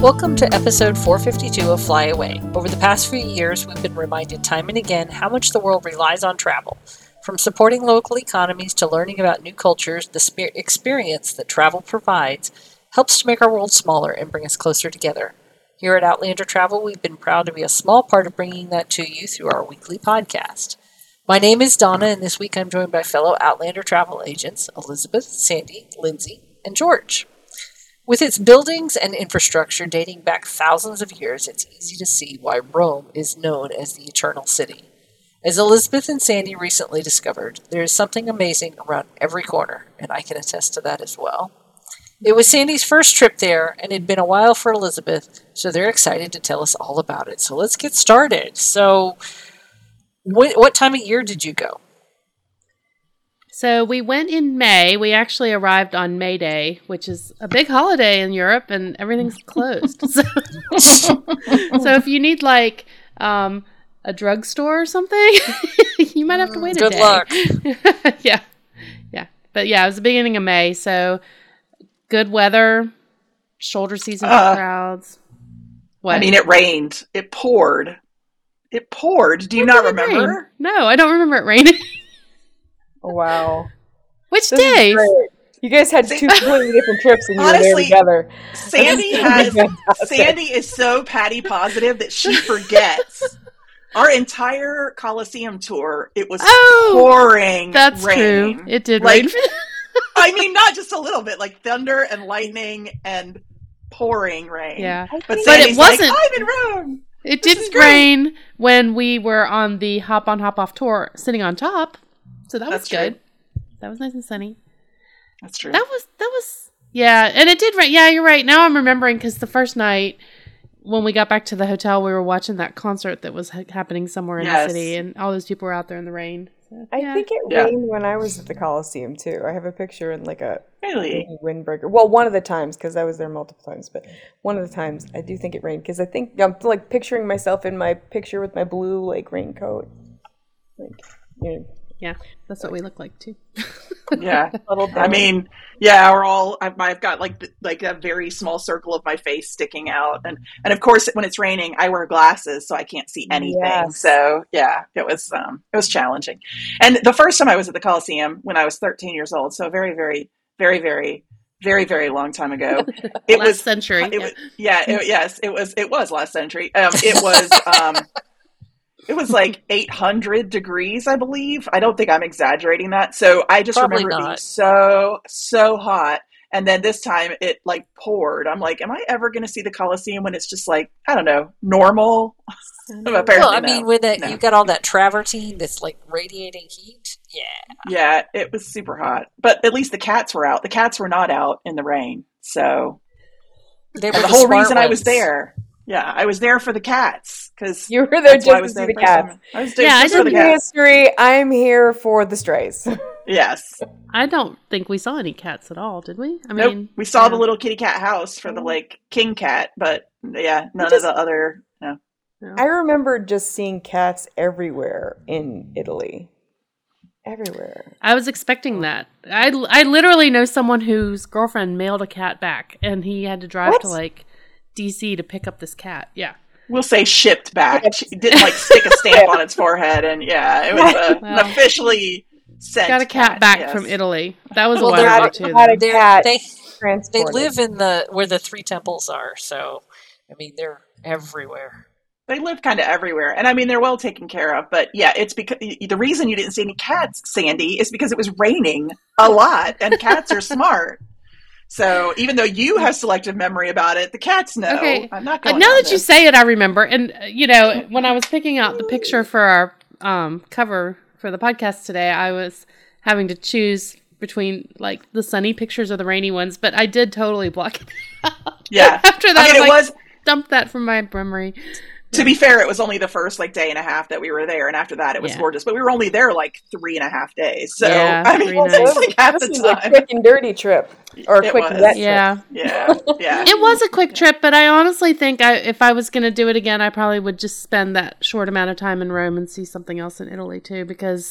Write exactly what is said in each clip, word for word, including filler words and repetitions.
Welcome to episode four fifty-two of Fly Away. Over the past few years, we've been reminded time and again how much the world relies on travel. From supporting local economies to learning about new cultures, the spe- experience that travel provides helps to make our world smaller and bring us closer together. Here at Outlander Travel, we've been proud to be a small part of bringing that to you through our weekly podcast. My name is Donna, and this week I'm joined by fellow Outlander travel agents Elizabeth, Sandy, Lindsay, and George. With its buildings and infrastructure dating back thousands of years, it's easy to see why Rome is known as the Eternal City. As Elizabeth and Sandy recently discovered, there is something amazing around every corner, and I can attest to that as well. It was Sandy's first trip there, and it had been a while for Elizabeth, so they're excited to tell us all about it. So let's get started. So, what, what time of year did you go? So we went in May. We actually arrived on May Day, which is a big holiday in Europe, and everything's closed. So, so if you need like um, a drugstore or something, you might have to wait a Good day. luck. yeah, yeah. But yeah, it was the beginning of May, so good weather, shoulder season Uh, crowds. What? I mean, it rained. It poured. It poured. Do you When not did it remember? rain? No, I don't remember it raining. Wow. Which This is day? great. You guys had two completely different trips and you Honestly, were there together. Sandy has. Sandy is so patty positive that she forgets. Our entire Coliseum tour, it was Oh, pouring That's rain. true. It did Like, rain. I mean, not just a little bit, like thunder and lightning and pouring rain. Yeah. But, But it Sandy's wasn't- like, I'm in Rome. It This is didn't great. rain when we were on the hop on hop off tour sitting on top. So that was That's true. good. That was nice and sunny. That's true. That was, that was, yeah. And it did rain. Yeah, you're right. Now I'm remembering because the first night when we got back to the hotel, we were watching that concert that was ha- happening somewhere in Yes. the city, and all those people were out there in the rain. So, I yeah. think it Yeah. rained when I was at the Coliseum too. I have a picture in like a Really? mini windbreaker. Well, one of the times because I was there multiple times, but one of the times I do think it rained because I think I'm like picturing myself in my picture with my blue like raincoat. Like, you know, Yeah, that's what we look like too. Yeah. little I mean, yeah, we're all. I've, I've got like th- like a very small circle of my face sticking out, and and of course when it's raining, I wear glasses so I can't see anything. Yes. So yeah, it was um it was challenging. And the first time I was at the Coliseum when I was thirteen years old, so very very very very very very long time ago. It Last was century. It yeah. was, yeah, it, yes, it was. It was last century. Um, it was. Um, it was like eight hundred degrees, I believe. I don't think I'm exaggerating that. So I just Probably remember it being not. so so hot. And then this time it like poured. I'm like, am I ever going to see the Coliseum when it's just like, I don't know, normal? Apparently, Well, I no. mean, with that, No. you got all that travertine that's like radiating heat. Yeah. Yeah, it was super hot. But at least the cats were out. The cats were not out in the rain. So They were and the the whole smart reason I was ones. there. Yeah, I was there for the cats because you were there that's why I just was to see there the first time. cats. I was there Yeah, I just for the Trivia cats. history. I'm here for the strays. Yes. I don't think we saw any cats at all, did we? I Nope. mean, We saw yeah. the little kitty cat house for the like king cat, but yeah, none just- of the other. No. I remember just seeing cats everywhere in Italy. Everywhere. I was expecting that. I, I literally know someone whose girlfriend mailed a cat back, and he had to drive What? to like D C to pick up this cat. Yeah. We'll say shipped back. She didn't like stick a stamp on its forehead, and yeah, it was a, Well, an officially sent. Got a cat back yes. from Italy. That was Well, a they're- while ago Had, too. had though. a They're- cat they they transported. live in the where the three temples are, so I mean they're everywhere. They live kind of everywhere, and I mean they're well taken care of. But yeah, it's because the reason you didn't see any cats, Sandy, is because it was raining a lot, and cats are smart. So even though you have selective memory about it, the cats know. Okay. I'm not Uh, going. now on that you this. say it, I remember. And uh, you know, when I was picking out the picture for our um, cover for the podcast today, I was having to choose between like the sunny pictures or the rainy ones, but I did totally block it out. Yeah. After that, I mean, I it like, was. dumped that from my memory. To be fair, it was only the first like day and a half that we were there, and after that, it was Yeah. gorgeous. But we were only there like three and a half days, so Yeah, I mean, three it nights. was like half this the was a time. quick and dirty trip. Or a It quick was. wet trip. Yeah. Yeah, yeah. It was a quick trip, but I honestly think I, if I was going to do it again, I probably would just spend that short amount of time in Rome and see something else in Italy too, because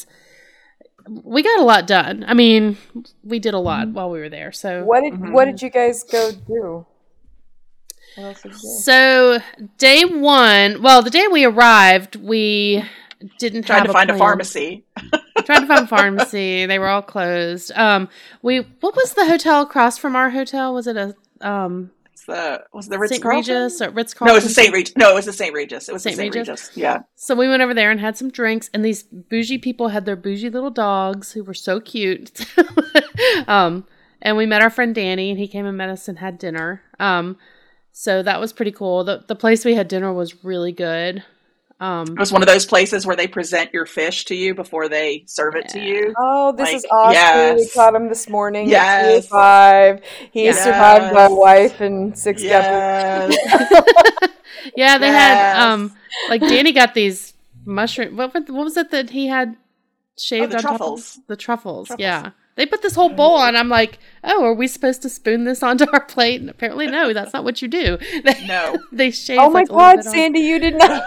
we got a lot done. I mean, we did a lot while we were there. So What did Mhm. What did you guys go do? What else did you do? So day one, well, the day we arrived, we didn't Trying have to find a, a plan. pharmacy. Tried to find a pharmacy. They were all closed. Um, we what was the hotel across from our hotel? Was it a um It's the was it the Ritz Saint Carlton? Regis or Ritz No, Carlton? it was the Saint Regis. No, it was the Saint Regis. It was Saint the Saint Regis? Regis. Yeah. So we went over there and had some drinks, and these bougie people had their bougie little dogs who were so cute. um, and we met our friend Danny, and he came and met us and had dinner. Um, so that was pretty cool. The the place we had dinner was really good. Um, It was one of those places where they present your fish to you before they serve it to you. Oh, this Like, is Oscar. yes. We caught him this morning Yes. at two oh five. He Yes. survived by a wife and six Yes. guppies. yeah, they Yes. had um, like Danny got these mushroom. What what was it that he had shaved Oh, the on truffles. top of the truffles? Truffles. Yeah, they put this whole bowl on. I'm like, oh, are we supposed to spoon this onto our plate? And apparently, no, that's not what you do. They, No. they shave. Oh my like, a little God, bit on- Sandy, you did not.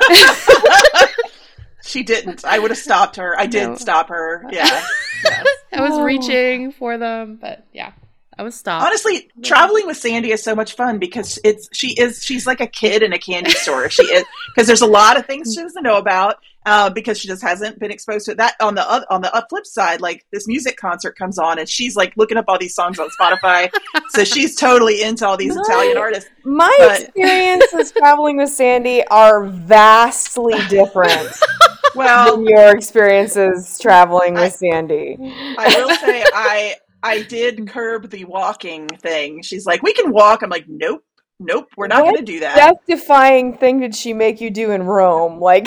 She didn't. I would have stopped her. I did No. stop her. Yeah. Yes. I was Oh. reaching for them, but yeah, I was stopped. Honestly, traveling with Sandy is so much fun because it's she is she's like a kid in a candy store. She is because there's a lot of things she doesn't know about uh, because she just hasn't been exposed to that. On the oth- on the flip side, like this music concert comes on and she's like looking up all these songs on Spotify, so she's totally into all these Italian artists. My But- experiences traveling with Sandy are vastly different Well, than your experiences traveling with I- Sandy. I will say I I did curb the walking thing. She's like, we can walk. I'm like, nope, nope, we're not What going to do that. death-defying thing did she make you do in Rome? Like,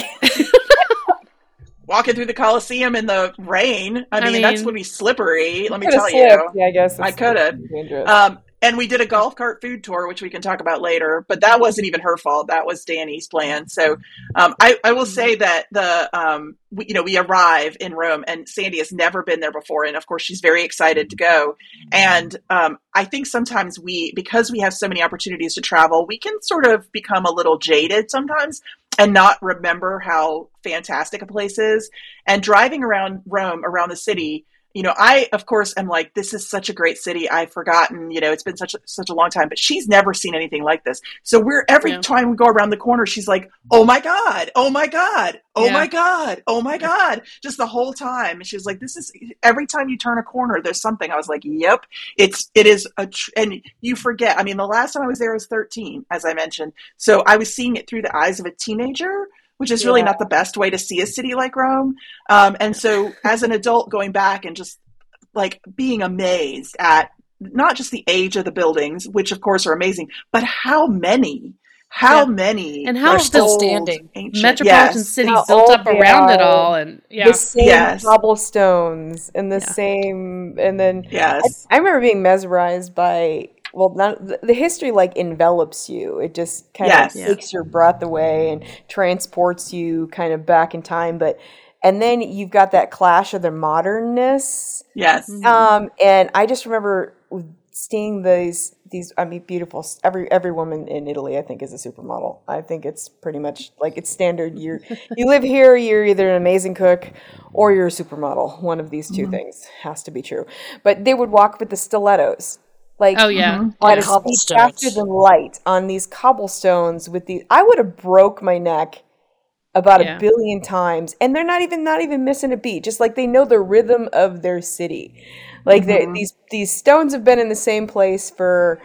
Walking through the Colosseum in the rain. I I mean, that's mean- going to be slippery. Let me coulda tell slipped. you. Yeah, I guess I it's coulda. dangerous. Um, and we did a golf cart food tour, which we can talk about later, but that wasn't even her fault. That was Danny's plan. So, um, I, I will say that the, um, we, you know, we arrive in Rome and Sandy has never been there before. And of course she's very excited to go. And, um, I think sometimes we, because we have so many opportunities to travel, we can sort of become a little jaded sometimes and not remember how fantastic a place is. And driving around Rome, around the city, you know, I, of course, am like, this is such a great city. I've forgotten, you know, it's been such a, such a long time, but she's never seen anything like this. So we're, every Yeah. time we go around the corner, she's like, oh my God, oh my God, oh Yeah. my God, oh my God, just the whole time. And she's like, this is, every time you turn a corner, there's something. I was like, yep, it's, it is a, tr- and you forget. I mean, the last time I was there I was thirteen, as I mentioned. So I was seeing it through the eyes of a teenager, which is really Yeah. not the best way to see a city like Rome. Um, and so as an adult going back and just like being amazed at not just the age of the buildings, which of course are amazing, but how many, how Yeah. many And how are still old, standing. ancient. Metropolitan Yes. cities How built old up they around it are. all, and yeah, The same Yes. cobblestones and the Yeah. same, and then Yes. I remember being mesmerized by, well, not, the, the history like envelops you. It just kind Yes. of Yeah. takes your breath away and transports you kind of back in time. But and then you've got that clash of the modernness. Yes. Mhm. Um, and I just remember seeing these these. I mean, beautiful. Every every woman in Italy, I think, is a supermodel. I think it's pretty much like it's standard. You you live here, you're either an amazing cook or you're a supermodel. One of these 2 things has to be true. But they would walk with the stilettos, like oh yeah, Mhm. on Yeah. a speed Cobblestones. faster than light on these cobblestones with these. I would have broke my neck about Yeah. a billion times, and they're not even not even missing a beat. Just like they know the rhythm of their city. Like they Mhm. these these stones have been in the same place for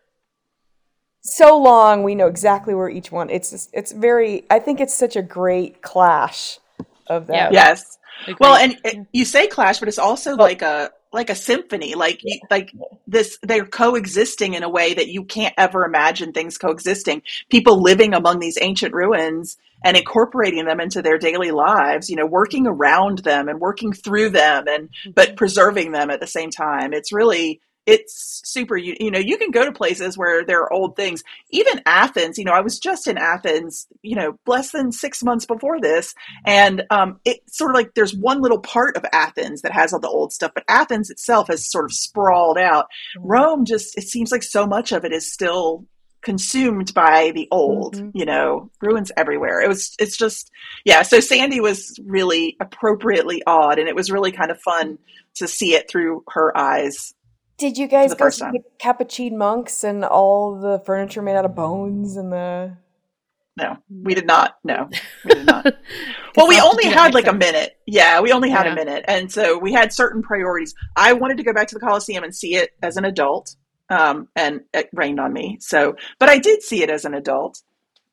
so long. We know exactly where each one. It's just- it's very. I think it's such a great clash of that. Yeah. Yes. Agreed. Well, and it, you say clash, but it's also Well- like a like a symphony. Like you, like this, they're coexisting in a way that you can't ever imagine things coexisting. People living among these ancient ruins and incorporating them into their daily lives. You know, working around them and working through them, and but preserving them at the same time. It's really it's super. You, you know, you can go to places where there are old things. Even Athens. You know, I was just in Athens. You know, less than six months before this. And um, it's sort of like there's one little part of Athens that has all the old stuff, but Athens itself has sort of sprawled out. Rome just, it seems like so much of it is still consumed by the old, Mhm. you know, ruins everywhere. It was, it's just, yeah. So Sandy was really appropriately awed, and it was really kind of fun to see it through her eyes. Did you guys the go first see time. the Capuchin monks and all the furniture made out of bones and the? No, we did not. No, we did not. Guess Well, we I'll have to only do that had next like a time. minute. Yeah, we only had Yeah. a minute. And so we had certain priorities. I wanted to go back to the Coliseum and see it as an adult. Um, and it rained on me. So, but I did see it as an adult.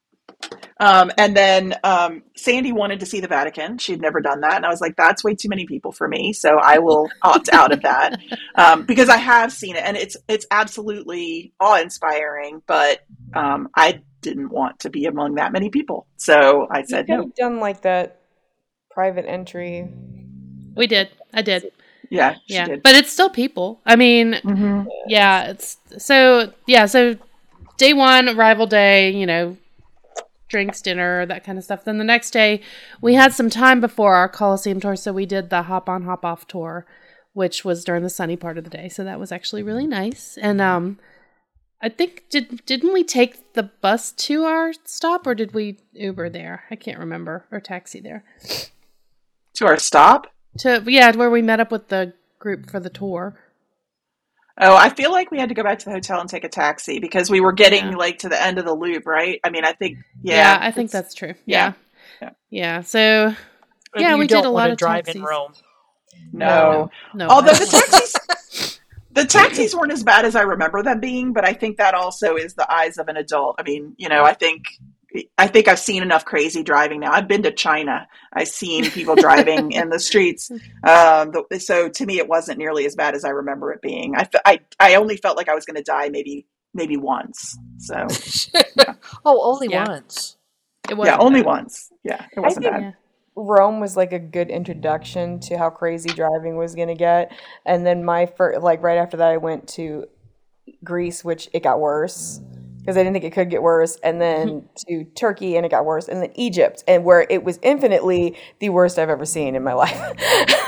Um, and then um, Sandy wanted to see the Vatican. She'd never done that. And I was like, that's way too many people for me. So I will opt out of that um, because I have seen it. And it's it's absolutely awe-inspiring. But um, I didn't want to be among that many people. So I You said could no. have done like that private entry. We did. I did. Yeah, she Yeah. did. But it's still people. I mean, Mm-hmm. yeah, it's so yeah, so day one, arrival day, you know, drinks, dinner, that kind of stuff. Then the next day, we had some time before our Coliseum tour, so we did the hop on, hop off tour, which was during the sunny part of the day. So that was actually really nice. And um, I think did didn't we take the bus to our stop, or did we Uber there? I can't remember, or taxi there. To our stop. To yeah, where we met up with the group for the tour. Oh, I feel like we had to go back to the hotel and take a taxi because we were getting Yeah. like to the end of the loop, right? I mean, I think, yeah. Yeah, I think it's- that's true. yeah. Yeah. Yeah. Yeah. So But yeah, you we don't did a want lot to of drive taxis. in Rome. No. No. no Although I the don't want to. taxis, the taxis weren't as bad as I remember them being, but I think that also is the eyes of an adult. I mean, you know, I think, I think I've seen enough crazy driving now. I've been to China. I've seen people driving in the streets. Um, the, so to me, it wasn't nearly as bad as I remember it being. I, fe- I, I only felt like I was going to die maybe, maybe once. So Oh, only Yeah. once. It wasn't yeah, only bad. once. Yeah, it I wasn't think bad. Yeah. Rome was like a good introduction to how crazy driving was going to get. And then my first, like right after that, I went to Greece, which it got worse because I didn't think it could get worse. And then to Turkey, and it got worse. And then Egypt, and where it was infinitely the worst I've ever seen in my life.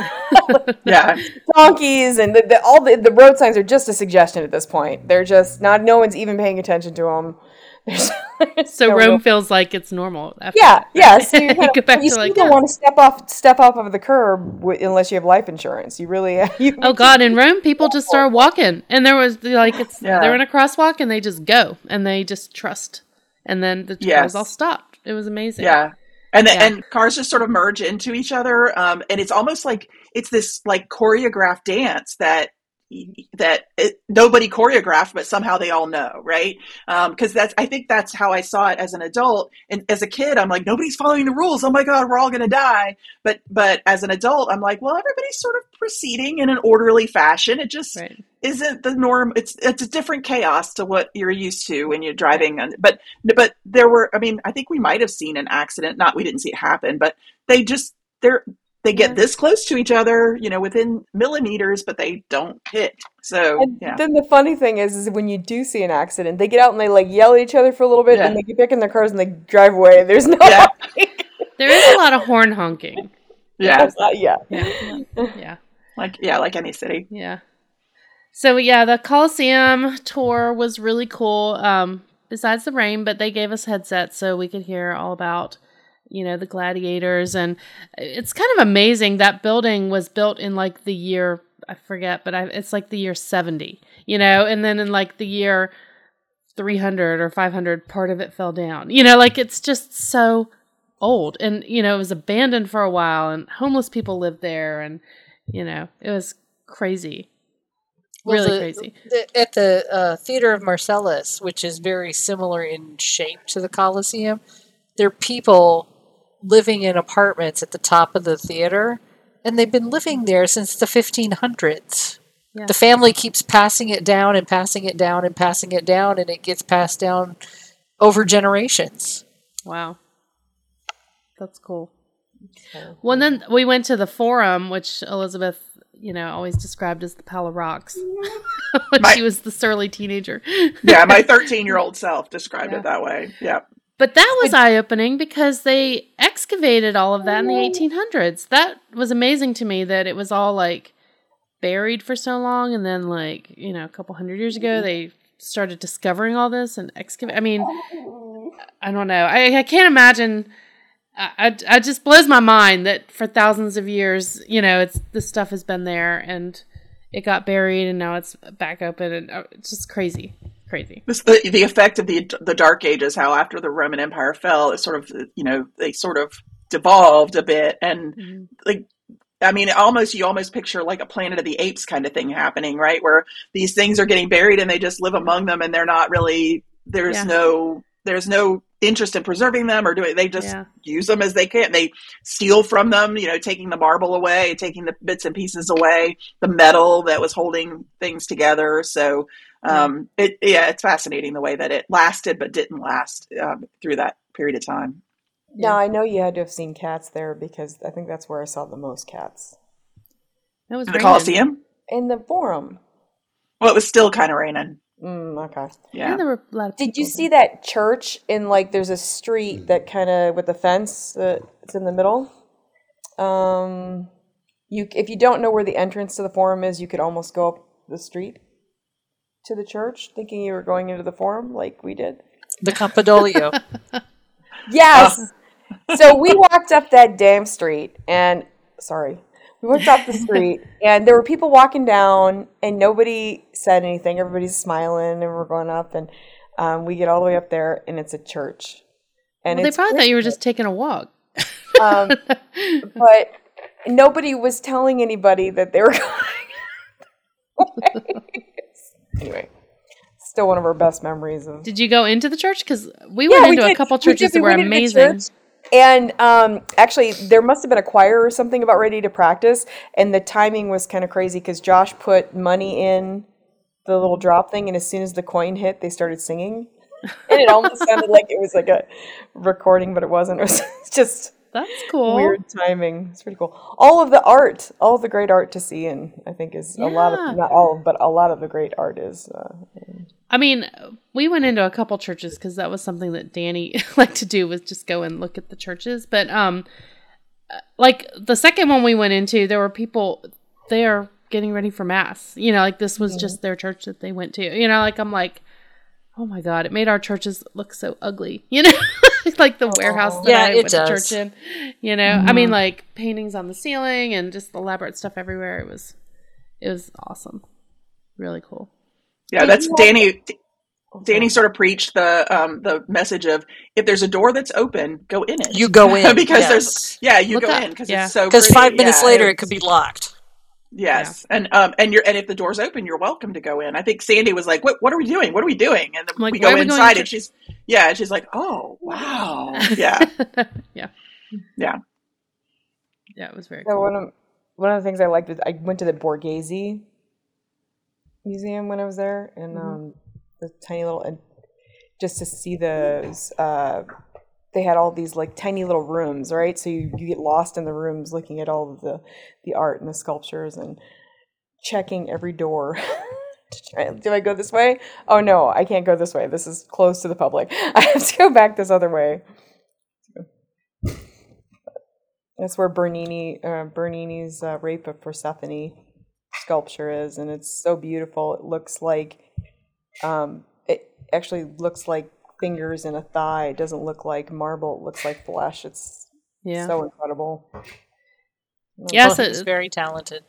Yeah. Donkeys and the, the, all the, the road signs are just a suggestion at this point. They're just not, no one's even paying attention to them. There's, there's So no Rome real- feels like it's normal. After yeah, that. yeah. So you, kind Go of, back you to still like, don't yeah. want to step off, step off of the curb w- unless you have life insurance. You really, you, Oh God! In Rome, people just start walking, and there was like it's Yeah. they're in a crosswalk, and they just go, and they just trust, and then the Yes. cars all stopped. It was amazing. Yeah. And the, Yeah. and cars just sort of merge into each other. Um, and it's almost like it's this like choreographed dance that that it, nobody choreographed, but somehow they all know, right? Um, cause that's, I think that's how I saw it as an adult. And as a kid, I'm like, nobody's following the rules. Oh my God, we're all going to die. But, but as an adult, I'm like, well, everybody's sort of proceeding in an orderly fashion. It just Right. isn't the norm. It's, it's a different chaos to what you're used to when you're driving. On, but, but there were, I mean, I think we might've seen an accident. Not, we didn't see it happen, but they just, they're, they get Yeah. this close to each other, you know, within millimeters, but they don't hit. So, And yeah. then the funny thing is, is when you do see an accident, they get out and they like yell at each other for a little bit, Yeah. and they get back in their cars and they drive away. There's no, Yeah. There is a lot of horn honking. Yeah. yeah. Yeah. Yeah. Like, yeah, like any city. Yeah. So yeah, the Coliseum tour was really cool. Um, besides the rain, but they gave us headsets so we could hear all about, you know, the gladiators, and it's kind of amazing that building was built in like the year I forget, but I, it's like the year seventy, you know, and then in like the year three hundred or five hundred, part of it fell down. You know, like it's just so old, and you know, it was abandoned for a while, and homeless people lived there, and you know, it was crazy. Well, Really the- crazy. the- at the uh, Theater of Marcellus, which is very similar in shape to the Colosseum, there are people living in apartments at the top of the theater, and they've been living there since the fifteen hundreds. Yeah. The family keeps passing it down and passing it down and passing it down, and it gets passed down over generations. Wow. That's cool. Well, and then we went to the Forum, which Elizabeth, you know, always described as the Pile of Rocks when My- she was the surly teenager. Yeah, my thirteen-year-old self described Yeah. it that way. Yeah. But that was eye-opening because they excavated all of that in the eighteen hundreds. That was amazing to me that it was all like buried for so long, and then like, you know, a couple hundred years ago they started discovering all this and excavate. I mean, I don't know. I, I can't imagine. I, I, it just blows my mind that for thousands of years, you know, it's this stuff has been there, and it got buried and now it's back open, and uh, it's just crazy, crazy. This the the effect of the the Dark Ages. How after the Roman Empire fell, it sort of you know they sort of devolved a bit, and mm-hmm. like I mean, almost you almost picture like a Planet of the Apes kind of thing happening, right? Where these things are getting buried and they just live among them, and they're not really there's yeah. no there's no interest in preserving them or doing. They just yeah. use them as they can. They steal from them, you know, taking the marble away, taking the bits and pieces away, the metal that was holding things together. So um, yeah. it yeah, it's fascinating the way that it lasted but didn't last um, through that period of time. Now, I know you had to have seen cats there because I think that's where I saw the most cats. That was in the Colosseum? In the Forum. Well, it was still kind of raining. Mm, okay. Yeah. There were a lot of Did you see there. that church in, like, there's a street that kind of, with the fence that it's in the middle? Um, you If you don't know where the entrance to the Forum is, you could almost go up the street to the church thinking you were going into the Forum like we did. The Campidoglio. Yes! Uh. So we walked up that damn street and, sorry, we walked up the street and there were people walking down and nobody said anything. Everybody's smiling and we're going up and um, we get all the way up there and it's a church. And well, it's they probably great. thought you were just taking a walk. um, but nobody was telling anybody that they were going anyway. Still one of our best memories. Of Did you go into the church? Because we yeah, went we into did. a couple we churches did. that we were amazing. And um, actually, there must have been a choir or something about ready to practice, and the timing was kind of crazy because Josh put money in the little drop thing, and as soon as the coin hit, they started singing, and it almost sounded like it was like a recording, but it wasn't. It was just that's cool. Weird timing. It's pretty cool. All of the art, all of the great art to see, and I think is yeah. a lot of not all, but a lot of the great art is. Uh, I mean, we went into a couple churches because that was something that Danny liked to do, was just go and look at the churches. But um, like the second one we went into, there were people there getting ready for mass. You know, like this was mm-hmm. just their church that they went to. You know, like I'm like, oh my God, it made our churches look so ugly. You know, like the oh, warehouse that yeah, I it went does. to church in. You know, mm-hmm. I mean, like paintings on the ceiling and just elaborate stuff everywhere. It was, it was awesome, really cool. Yeah, that's Danny. Danny sort of preached the um, the message of if there's a door that's open, go in it. You go in because yes. there's yeah, you Look go up. in because yeah. it's so. Because five minutes yeah, later, it could be locked. Yes, yeah. and um and you're and if the door's open, you're welcome to go in. I think Sandy was like, "What what are we doing? What are we doing?" And then like, we go we inside, and she's yeah, and she's like, "Oh wow, yeah, yeah, yeah, yeah." It was very. So cool. one of one of the things I liked was I went to the Borghese Museum when I was there, and mm-hmm. um, the tiny little, and just to see those, uh, they had all these like tiny little rooms, right? So you, you get lost in the rooms looking at all of the, the art and the sculptures and checking every door. Do I go this way? Oh no, I can't go this way. This is closed to the public. I have to go back this other way. That's where Bernini, uh, Bernini's uh, Rape of Persephone sculpture is, and it's so beautiful. It looks like, um, it actually looks like fingers in a thigh. It doesn't look like marble. It looks like flesh. It's yeah. so incredible. Yes, well, he's very talented.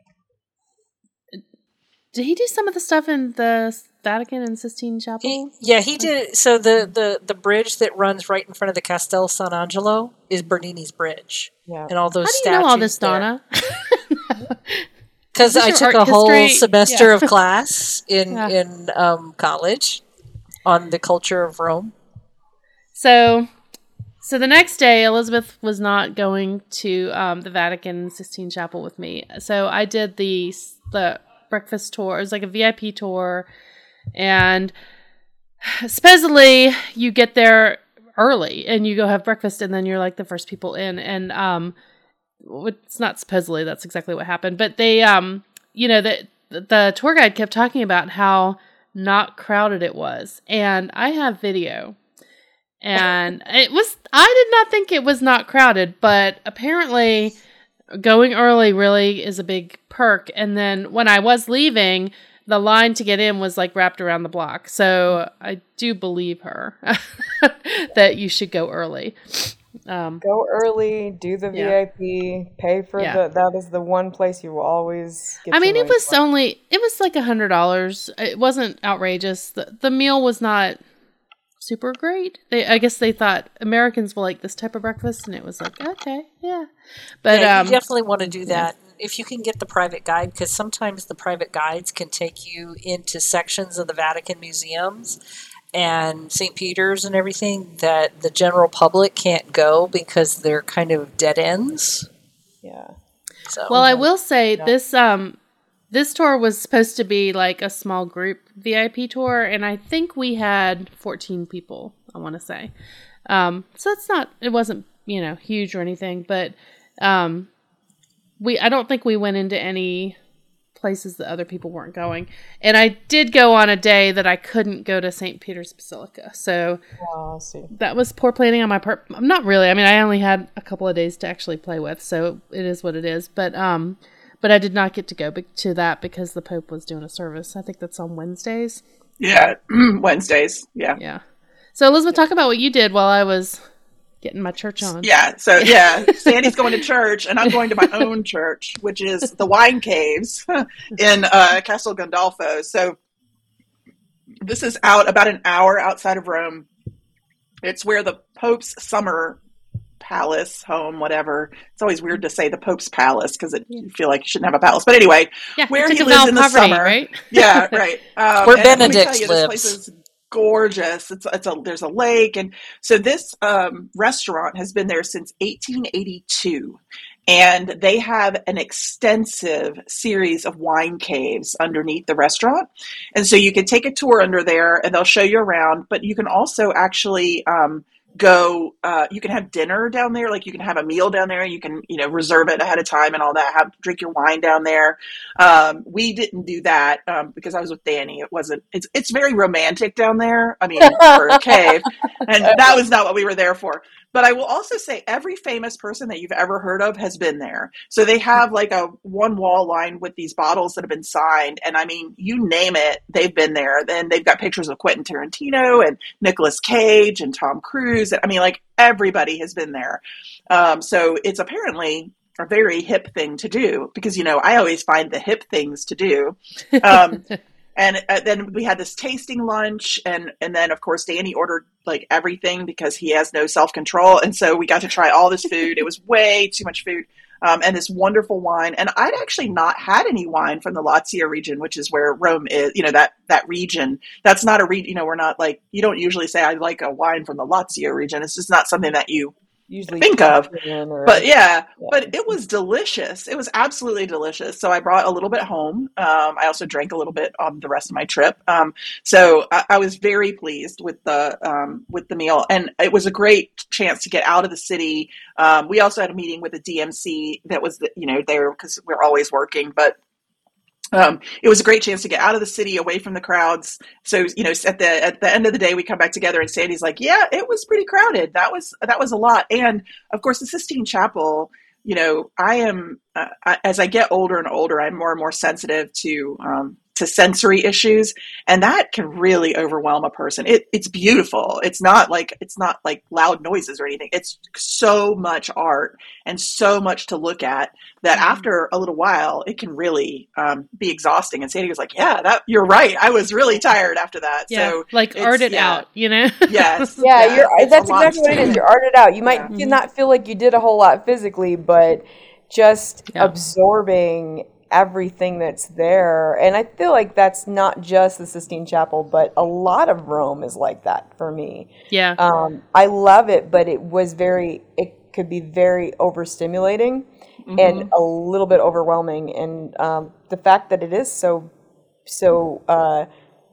Did he do some of the stuff in the Vatican and Sistine Chapel? He, yeah, he did. So the, the, the bridge that runs right in front of the Castel San Angelo is Bernini's bridge. Yeah. And all those How do you statues know all this, Donna? Because I took a whole history? semester yeah. of class in, yeah. in um, college on the culture of Rome. So... So the next day, Elizabeth was not going to um, the Vatican and Sistine Chapel with me. So I did the the breakfast tour. It was like a V I P tour. And supposedly you get there early and you go have breakfast and then you're like the first people in. And um, it's not supposedly, that's exactly what happened. But they, um, you know, the, the tour guide kept talking about how not crowded it was. And I have video. And it was, I did not think it was not crowded, but apparently going early really is a big perk. And then when I was leaving, the line to get in was like wrapped around the block. So I do believe her that you should go early. Um, Go early, do the Yeah. V I P, pay for Yeah. the. That is the one place you will always get. I your mean, it money was for. only it was like a hundred dollars. It wasn't outrageous. The, the meal was not super great. They, I guess, they thought Americans will like this type of breakfast, and it was like, okay, yeah. But yeah, um, you definitely want to do yeah. that if you can get the private guide, because sometimes the private guides can take you into sections of the Vatican museums and Saint Peter's and everything that the general public can't go because they're kind of dead ends. Yeah. So well, I will say Yeah. this um this tour was supposed to be like a small group V I P tour, and I think we had fourteen people. I want to say, um, so it's not it wasn't you know huge or anything, but um, we I don't think we went into any places that other people weren't going. And I did go on a day that I couldn't go to Saint Peter's Basilica. So Oh, I see. that was poor planning on my part. Not really. I mean, I only had a couple of days to actually play with, so it is what it is. But um, but I did not get to go be- to that because the Pope was doing a service. I think that's on Wednesdays. Yeah, Wednesdays. Yeah. Yeah. So Elizabeth, talk about what you did while I was getting my church on. Yeah. So yeah, Sandy's going to church, and I'm going to my own church, which is the Wine Caves in uh, Castel Gandolfo. So this is out about an hour outside of Rome. It's where the Pope's summer palace, home, whatever. It's always weird to say the Pope's palace because you feel like you shouldn't have a palace. But anyway, Yeah, where it took he a vow lives of in the poverty, summer, right? yeah, right. Um, Where and let me Benedict tell you, this lives. place is gorgeous. It's it's a there's a lake, and so this um, restaurant has been there since eighteen eighty-two, and they have an extensive series of wine caves underneath the restaurant, and so you can take a tour under there, and they'll show you around. But you can also actually um, go. Uh, you can have dinner down there, like you can have a meal down there. You can you know reserve it ahead of time and all that. Have drink your wine down there. Um, we didn't do that um, because I was with Danny. It wasn't. It's it's very romantic down there. I mean, for a cave, and that was not what we were there for. But I will also say every famous person that you've ever heard of has been there. So they have like a one wall line with these bottles that have been signed, and I mean, you name it, they've been there. Then they've got pictures of Quentin Tarantino and Nicolas Cage and Tom Cruise. I mean, like everybody has been there. Um, so it's apparently a very hip thing to do because, you know, I always find the hip things to do. Um, and uh, then we had this tasting lunch, and, and then of course Danny ordered like everything because he has no self-control. And so we got to try all this food. It was way too much food. Um, and this wonderful wine. And I'd actually not had any wine from the Lazio region, which is where Rome is, you know, that, that region. That's not a region, you know, we're not like, you don't usually say I like a wine from the Lazio region. It's just not something that you Usually think of. or, But yeah, yeah. but it was delicious. It was absolutely delicious. So I brought a little bit home. Um, I also drank a little bit on the rest of my trip. Um, so I, I was very pleased with the um, with the meal, and it was a great chance to get out of the city. Um, we also had a meeting with the D M C that was, the, you know, there because we're always working, but. Um, it was a great chance to get out of the city, away from the crowds. So, you know, at the at the end of the day, we come back together, and Sandy's like, "Yeah, it was pretty crowded. That was that was a lot." And of course, the Sistine Chapel. You know, I am uh, I, as I get older and older, I'm more and more sensitive to um, to sensory issues, and that can really overwhelm a person. It, it's beautiful. It's not like it's not like loud noises or anything. It's so much art and so much to look at that after a little while, it can really um, be exhausting. And Sandy was like, "Yeah, that you're right. I was really tired after that." Yeah, so like art it yeah. out, you know? Yes. Yeah, yeah, you're, it's that's a lot exactly what it to- is. You're arted out. You might Yeah. not feel like you did a whole lot physically, but just Yeah. absorbing everything that's there. And I feel like that's not just the Sistine Chapel, but a lot of Rome is like that for me. Yeah. Um, I love it, but it was very, it could be very overstimulating and a little bit overwhelming. And um, the fact that it is so, so uh,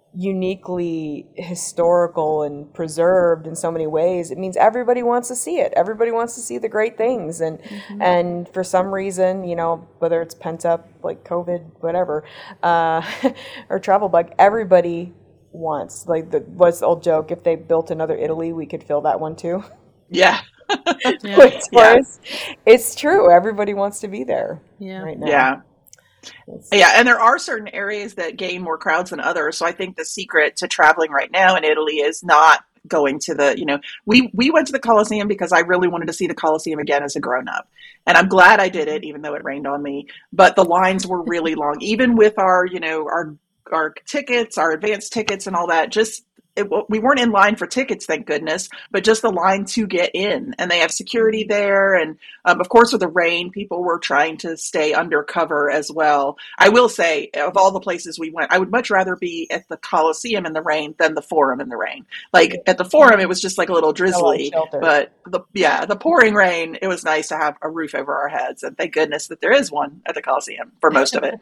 uniquely historical and preserved in so many ways, it means everybody wants to see it. Everybody wants to see the great things. And and for some reason, you know, whether it's pent up, like COVID, whatever, uh, or travel bug, everybody wants, like, the what's the old joke, if they built another Italy, we could fill that one too. Yeah. Yeah. Which Yeah. was- it's true. Everybody wants to be there Yeah. right now. Yeah. It's- Yeah, and there are certain areas that gain more crowds than others. So I think the secret to traveling right now in Italy is not going to the, you know, we, we went to the Coliseum because I really wanted to see the Coliseum again as a grown up. And I'm glad I did it, even though it rained on me. But the lines were really long, even with our, you know, our, our tickets, our advanced tickets and all that. Just, it, we weren't in line for tickets, thank goodness, but just the line to get in. And they have security there. And um, of course, with the rain, people were trying to stay undercover as well. I will say, of all the places we went, I would much rather be at the Coliseum in the rain than the Forum in the rain. Like at the Forum, it was just like a little drizzly, but the, yeah, the pouring rain, it was nice to have a roof over our heads. And thank goodness that there is one at the Coliseum for most of it.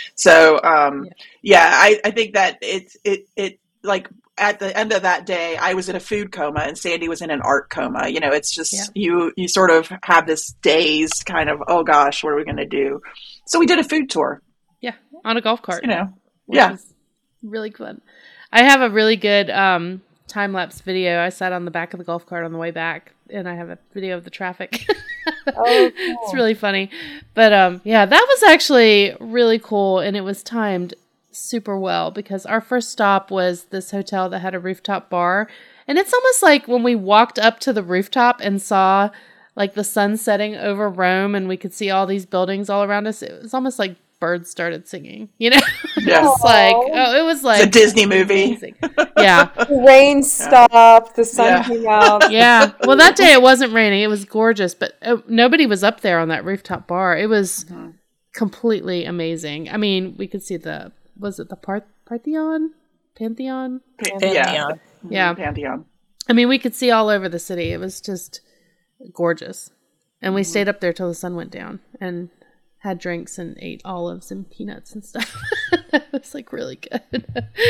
So, um, yeah, I, I think that it's, it, it, like, at the end of that day, I was in a food coma and Sandy was in an art coma. You know, it's just, yeah. you, you sort of have this dazed kind of, oh gosh, what are we going to do? So we did a food tour. Yeah. On a golf cart. You know, yeah. Really fun. I have a really good um, time lapse video. I sat on the back of the golf cart on the way back and I have a video of the traffic. Oh, cool. It's really funny. But um, yeah, that was actually really cool. And it was timed super well because our first stop was this hotel that had a rooftop bar, and it's almost like when we walked up to the rooftop and saw like the sun setting over Rome and we could see all these buildings all around us, it was almost like birds started singing, you know. Yeah. It was like, oh, it was like it's a Disney movie. Amazing. Yeah. The rain stopped, the sun yeah. came out. Yeah. Well, that day it wasn't raining, it was gorgeous, but uh, nobody was up there on that rooftop bar. It was mm-hmm. completely amazing. I mean, we could see the was it the Parth- Parthenon? Pantheon? Pantheon. Yeah. Yeah. Pantheon. I mean, we could see all over the city. It was just gorgeous. And we mm-hmm. stayed up there till the sun went down and had drinks and ate olives and peanuts and stuff. It was like really good.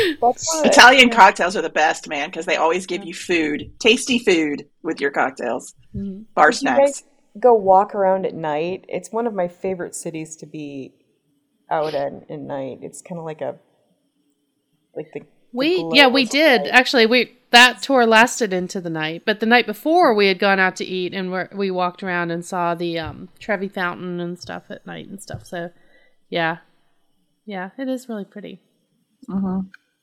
Italian cocktails are the best, man, because they always give you food, tasty food with your cocktails. Mm-hmm. Bar Did snacks. You guys go walk around at night? It's one of my favorite cities to be out at at night. It's kind of like a like the, the we yeah we did night. Actually we that tour lasted into the night, but the night before we had gone out to eat and we're, we walked around and saw the um Trevi Fountain and stuff at night and stuff. So yeah yeah it is really pretty. Mm-hmm.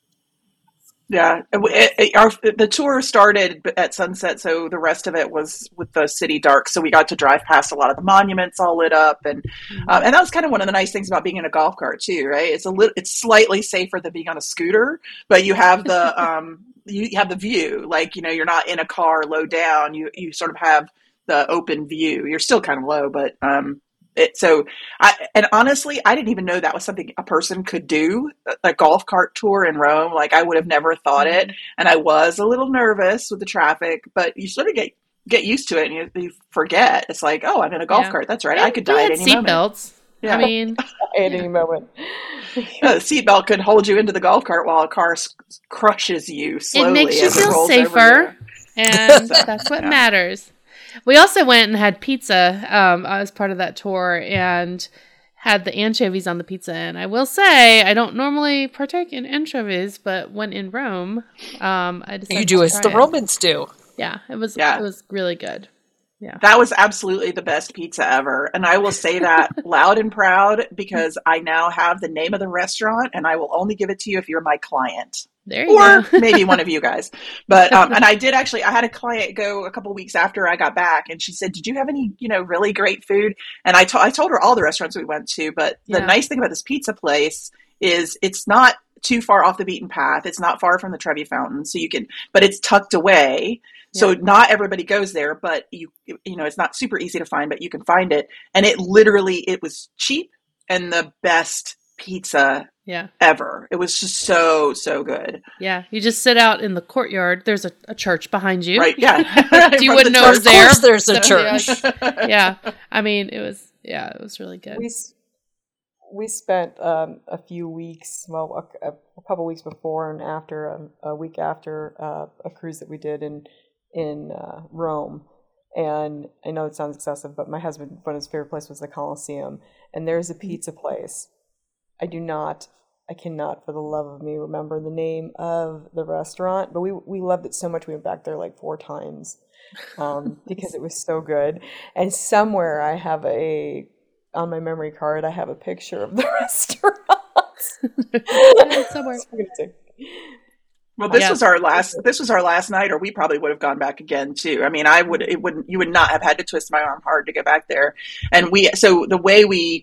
Yeah, it, it, our, the tour started at sunset, so the rest of it was with the city dark. So we got to drive past a lot of the monuments all lit up, and mm-hmm. um, and that was kind of one of the nice things about being in a golf cart too, right? It's a little, it's slightly safer than being on a scooter, but you have the um, you have the view, like you know, you're not in a car low down. You you sort of have the open view. You're still kind of low, but um. It, so, I, and honestly, I didn't even know that was something a person could do, a, a golf cart tour in Rome. Like, I would have never thought it. And I was a little nervous with the traffic, but you sort of get, get used to it and you, you forget. It's like, oh, I'm in a golf yeah. cart. That's right. And I could die at any seat moment. Belts. Yeah. I mean, at any moment. Yeah, the seatbelt could hold you into the golf cart while a car s- crushes you slowly. It makes you as feel it rolls safer. Over you. And that's what yeah. matters. We also went and had pizza um, as part of that tour and had the anchovies on the pizza. And I will say, I don't normally partake in anchovies, but when in Rome, um, I decided you do to as try the it. Romans do. Yeah, it was. Yeah. It was really good. Yeah, that was absolutely the best pizza ever, and I will say that loud and proud because I now have the name of the restaurant, and I will only give it to you if you're my client. There you or go. maybe one of you guys. But, um, and I did actually, I had a client go a couple weeks after I got back and she said, did you have any, you know, really great food? And I, to- I told her all the restaurants we went to, but the yeah. nice thing about this pizza place is it's not too far off the beaten path. It's not far from the Trevi Fountain. So you can, but it's tucked away. Yeah. So not everybody goes there, but you, you know, it's not super easy to find, but you can find it. And it literally, it was cheap and the best pizza yeah. ever. It was just so, so good. Yeah. You just sit out in the courtyard. There's a, a church behind you. Right. Yeah. You wouldn't know it was there. Of course there's a church. Yeah. I mean, it was, yeah, it was really good. We, we spent um, a few weeks, well, a, a couple weeks before and after, um, a week after uh, a cruise that we did in, in uh, Rome. And I know it sounds excessive, but my husband, one of his favorite places was the Colosseum. And there's a pizza place. I do not, I cannot for the love of me remember the name of the restaurant, but we, we loved it so much we went back there like four times um, because it was so good. And somewhere I have a, on my memory card, I have a picture of the restaurant. Somewhere. Well, this Yeah. was our last. This was our last night, or we probably would have gone back again too. I mean, I would. It wouldn't. You would not have had to twist my arm hard to get back there. And we. So the way we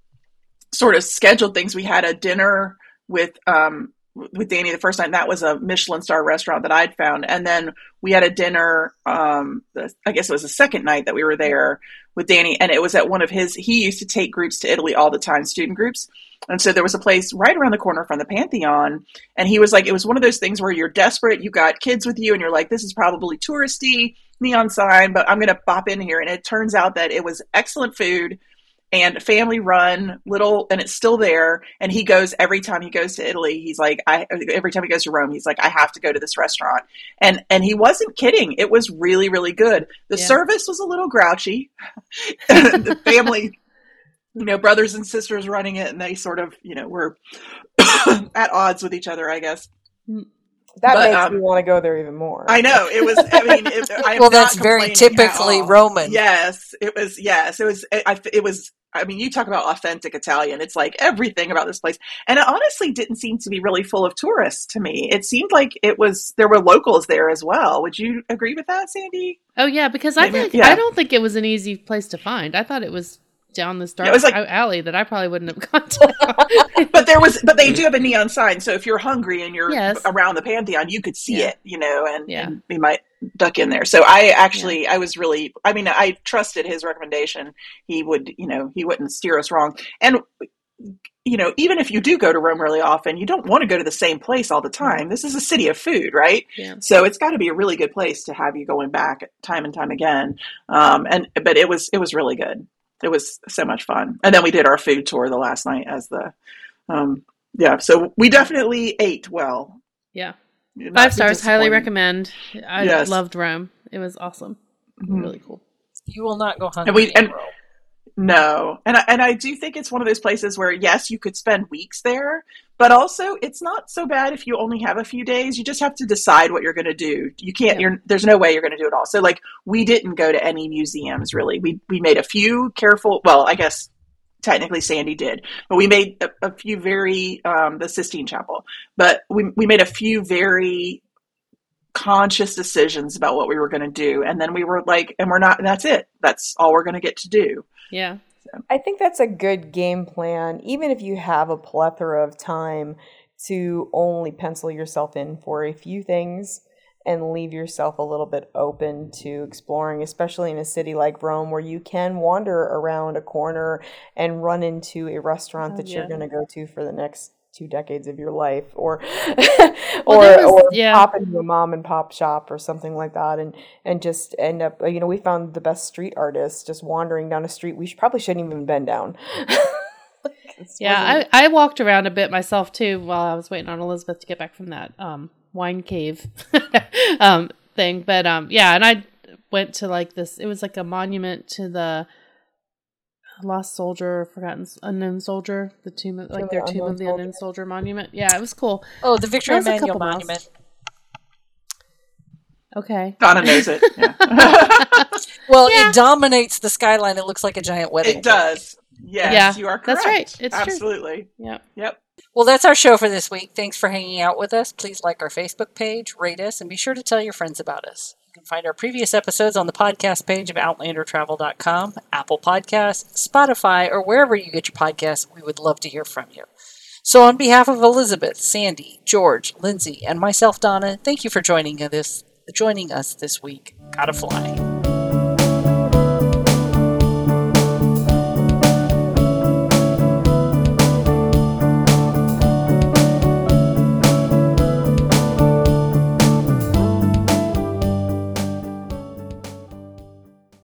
sort of scheduled things, we had a dinner with um with Danny the first night. And that was a Michelin star restaurant that I'd found, and then we had a dinner. Um, the, I guess it was the second night that we were there with Danny, and it was at one of his. He used to take groups to Italy all the time, student groups. And so there was a place right around the corner from the Pantheon. And he was like, it was one of those things where you're desperate. You got kids with you and you're like, this is probably touristy, neon sign, but I'm going to pop in here. And it turns out that it was excellent food and family run little, and it's still there. And he goes every time he goes to Italy. He's like, I, every time he goes to Rome, he's like, I have to go to this restaurant. And, and he wasn't kidding. It was really, really good. The Yeah. service was a little grouchy. The family, you know, brothers and sisters running it, and they sort of, you know, were at odds with each other, I guess. That But, makes um, me want to go there even more. I know it was. I mean, it, I am Well, not that's very complaining at typically all. Roman. Yes, it was. Yes, it was. It, I, it was. I mean, you talk about authentic Italian. It's like everything about this place, and it honestly didn't seem to be really full of tourists to me. It seemed like it was. There were locals there as well. Would you agree with that, Sandy? Oh yeah, because I Maybe- think yeah. I don't think it was an easy place to find. I thought it was down this dark It was like- alley that I probably wouldn't have gone to. But there was. But they do have a neon sign, so if you're hungry and you're Yes. around the Pantheon, you could see Yeah. it. You know, and, Yeah. and we might duck in there. So I actually, I was really. I mean, I trusted his recommendation. He would, you know, he wouldn't steer us wrong. And you know, even if you do go to Rome really often, you don't want to go to the same place all the time. This is a city of food, right? Yeah. So it's got to be a really good place to have you going back time and time again. Um, and but it was it was really good. It was so much fun. And then we did our food tour the last night as the, um, yeah. So we definitely ate well. Yeah. Not Five too stars, highly disappointed. recommend. I Yes. loved Rome. It was awesome. Mhm. Really cool. You will not go hungry And we- in and- Rome. No, and I, and I do think it's one of those places where yes, you could spend weeks there, but also it's not so bad if you only have a few days. You just have to decide what you're going to do. You can't. Yeah. You're there's no way you're going to do it all. So like we didn't go to any museums really. We we made a few careful. Well, I guess technically Sandy did, but we made a, a few very um, the Sistine Chapel. But we we made a few very conscious decisions about what we were going to do, and then we were like, and we're not. That's it. That's all we're going to get to do. Yeah. I think that's a good game plan, even if you have a plethora of time to only pencil yourself in for a few things and leave yourself a little bit open to exploring, especially in a city like Rome where you can wander around a corner and run into a restaurant Oh, that yeah. you're going to go to for the next two decades of your life, or Well, or, there was- or yeah. pop into a mom and pop shop or something like that, and and just end up, you know, we found the best street artists just wandering down a street we should, probably shouldn't even been down. This Yeah, wasn't- I, I walked around a bit myself too while I was waiting on Elizabeth to get back from that um, wine cave um, thing. But um, yeah, and I went to like this, it was like a monument to the lost soldier, forgotten unknown soldier, the tomb, of, like of their the tomb Unknown of the Soldier. unknown soldier monument. Yeah, it was cool. Oh, the Victory That was a Emmanuel couple miles. Monument. Okay. Donna knows it. Yeah. Well, Yeah. it dominates the skyline. It looks like a giant wedding. It does. Yes, Yeah, you are correct. that's right. It's true. Absolutely. Yeah. Yep. Well, that's our show for this week. Thanks for hanging out with us. Please like our Facebook page, rate us, and be sure to tell your friends about us. You can find our previous episodes on the podcast page of outlander travel dot com, Apple Podcasts, Spotify, or wherever you get your podcasts. We would love to hear from you. So on behalf of Elizabeth, Sandy, George, Lindsay, and myself, Donna, thank you for joining us, joining us this week. Gotta fly.